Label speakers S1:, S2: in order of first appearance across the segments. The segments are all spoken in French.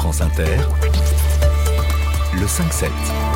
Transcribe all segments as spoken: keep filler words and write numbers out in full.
S1: France Inter, le cinq sept.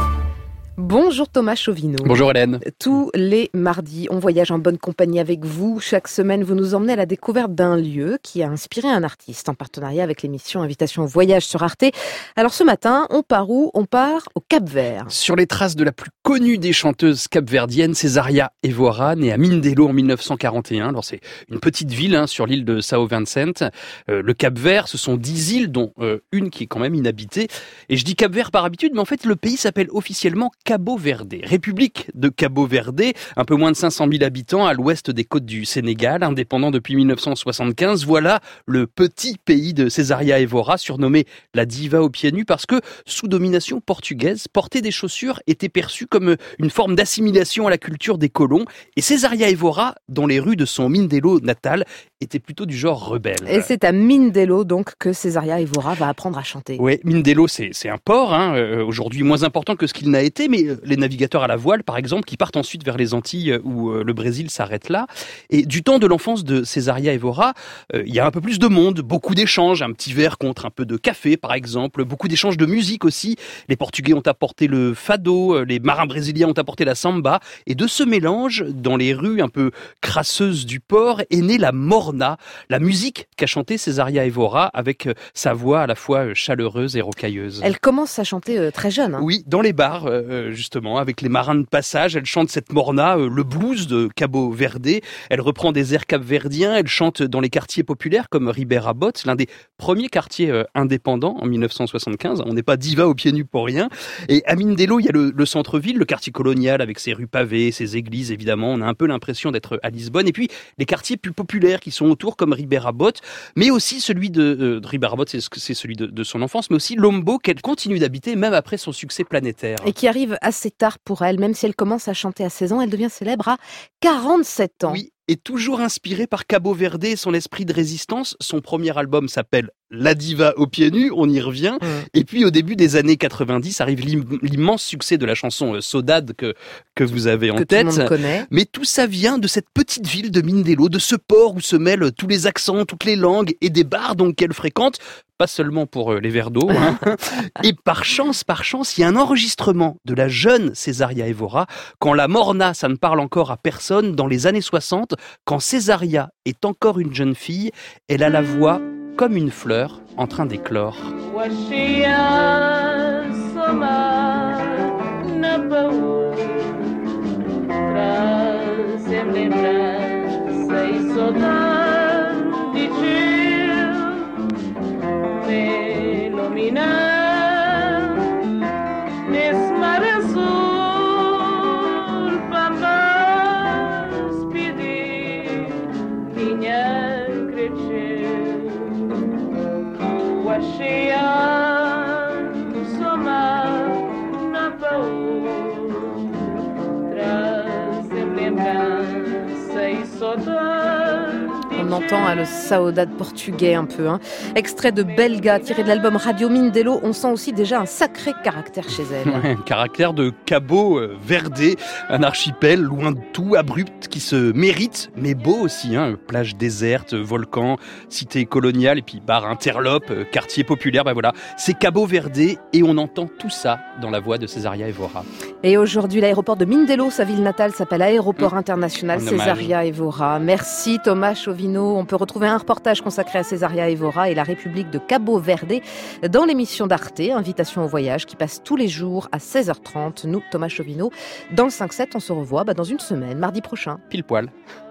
S2: Bonjour Thomas Chauvineau.
S3: Bonjour Hélène.
S2: Tous les mardis, on voyage en bonne compagnie avec vous. Chaque semaine, vous nous emmenez à la découverte d'un lieu qui a inspiré un artiste en partenariat avec l'émission Invitation au voyage sur Arte. Alors ce matin, on part où ? On part au Cap-Vert.
S3: Sur les traces de la plus connue des chanteuses capverdiennes, Cesaria Evora, née à Mindelo en mille neuf cent quarante et un. Alors c'est une petite ville hein, sur l'île de São Vicente. Euh, le Cap-Vert, ce sont dix îles, dont euh, une qui est quand même inhabitée. Et je dis Cap-Vert par habitude, mais en fait le pays s'appelle officiellement Cabo Verde, République de Cabo Verde, un peu moins de cinq cent mille habitants à l'ouest des côtes du Sénégal, indépendant depuis mille neuf cent soixante-quinze. Voilà le petit pays de Cesaria Evora, surnommé la diva aux pieds nus, parce que sous domination portugaise, porter des chaussures était perçu comme une forme d'assimilation à la culture des colons. Et Cesaria Evora, dans les rues de son Mindelo natal, était plutôt du genre rebelle.
S2: Et c'est à Mindelo donc que Cesaria Evora va apprendre à chanter.
S3: Oui, Mindelo c'est, c'est un port, hein, euh, aujourd'hui moins important que ce qu'il n'a été, mais les navigateurs à la voile, par exemple, qui partent ensuite vers les Antilles où le Brésil s'arrête là. Et du temps de l'enfance de Cesaria Evora, euh, il y a un peu plus de monde, beaucoup d'échanges, un petit verre contre un peu de café, par exemple, beaucoup d'échanges de musique aussi. Les Portugais ont apporté le fado, les marins brésiliens ont apporté la samba. Et de ce mélange, dans les rues un peu crasseuses du port, est née la morna, la musique qu'a chantée Cesaria Evora avec sa voix à la fois chaleureuse et rocailleuse.
S2: Elle commence à chanter très jeune. Hein.
S3: Oui, dans les bars, euh, justement, avec les marins de passage. Elle chante cette morna, euh, le blues de Cabo Verde. Elle reprend des airs capverdiens. Elle chante dans les quartiers populaires comme Ribeira Bote, l'un des premiers quartiers euh, indépendants en mille neuf cent soixante-quinze. On n'est pas diva aux pieds nus pour rien. Et à Mindelo, il y a le, le centre-ville, le quartier colonial avec ses rues pavées, ses églises, évidemment. On a un peu l'impression d'être à Lisbonne. Et puis, les quartiers plus populaires qui sont autour comme Ribeira Bote, mais aussi celui de, euh, de Ribeira Bote, c'est, c'est celui de, de son enfance, mais aussi Lombo qu'elle continue d'habiter même après son succès planétaire.
S2: Et qui arrive assez tard pour elle, même si elle commence à chanter à seize ans, elle devient célèbre à quarante-sept ans.
S3: Oui, et toujours inspirée par Cabo Verde et son esprit de résistance. Son premier album s'appelle La diva aux pieds nus, on y revient. Mmh. Et puis au début des années quatre-vingt-dix arrive l'immense succès de la chanson Saudade que, que vous avez en
S2: que
S3: tête.
S2: Tout le monde connaît.
S3: Mais tout ça vient de cette petite ville de Mindelo, de ce port où se mêlent tous les accents, toutes les langues et des bars donc qu'elle fréquente. Pas seulement pour les verres d'eau. Hein. Et par chance, par chance, il y a un enregistrement de la jeune Cesaria Evora quand la morna, ça ne parle encore à personne, dans les années soixante, quand Cesaria est encore une jeune fille, elle a la voix comme une fleur en train d'éclore.
S2: On entend hein, le saudade portugais un peu. Hein. Extrait de Belga, tiré de l'album Radio Mindelo. On sent aussi déjà un sacré caractère chez elle.
S3: Ouais, un caractère de Cabo Verde, un archipel loin de tout, abrupt, qui se mérite, mais beau aussi. Hein. Plage déserte, volcan, cité coloniale, et puis bar interlope, quartier populaire. Ben voilà, c'est Cabo Verde et on entend tout ça dans la voix de Cesaria Evora.
S2: Et aujourd'hui, l'aéroport de Mindelo, sa ville natale, s'appelle Aéroport mmh. International Cesaria Evora. Merci Thomas Chauvineau. On peut retrouver un reportage consacré à Cesaria Evora et la République de Cabo Verde dans l'émission d'Arte, Invitation au voyage, qui passe tous les jours à seize heures trente. Nous, Thomas Chauvineau, dans le cinq sept, on se revoit bah, dans une semaine, mardi prochain.
S3: Pile poil.